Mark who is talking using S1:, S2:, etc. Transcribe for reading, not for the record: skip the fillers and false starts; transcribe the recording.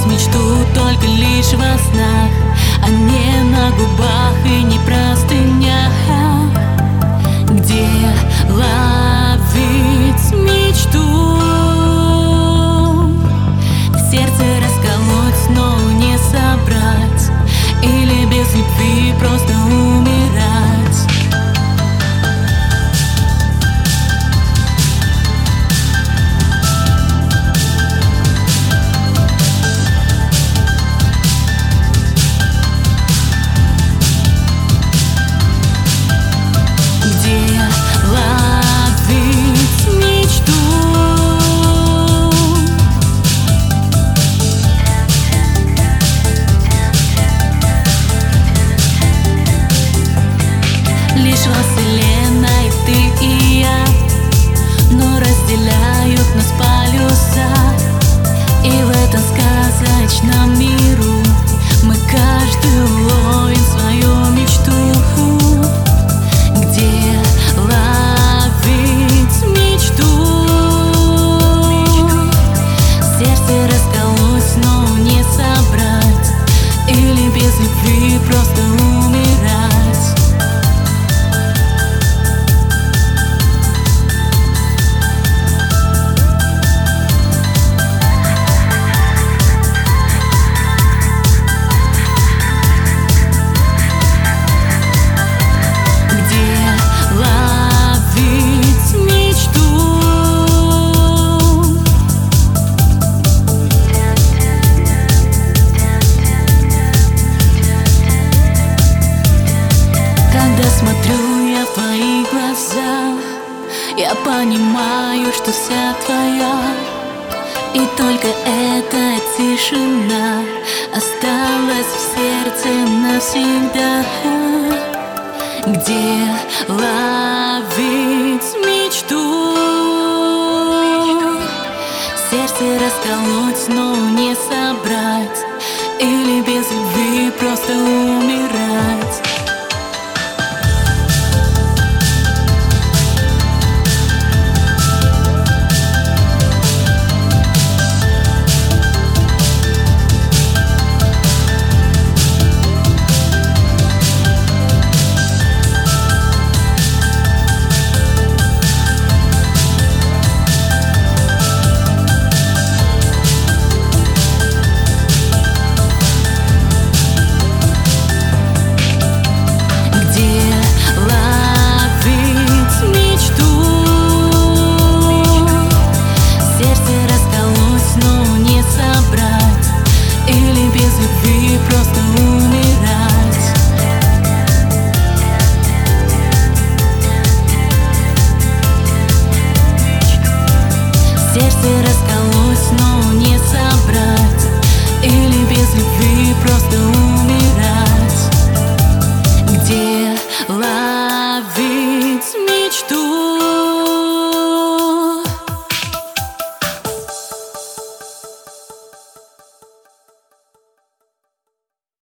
S1: расколоть мечту только лишь во снах, а не на губах и не простынях. Где ловить мечту? В сердце расколоть, но не собрать, или без любви просто умирать. Лишь во вселенной ты и я, но разделяют нас полюса. И в этом сказочном миру мы каждый ловим свою мечту. Где ловить мечту? Сердце расколоть, но не собрать, или без любви просто умирать. Когда смотрю я в твои глаза, я понимаю, что вся твоя, и только эта тишина осталась в сердце навсегда. Где ловить мечту? Сердце расколоть, но не собрать, или без любви просто умирать.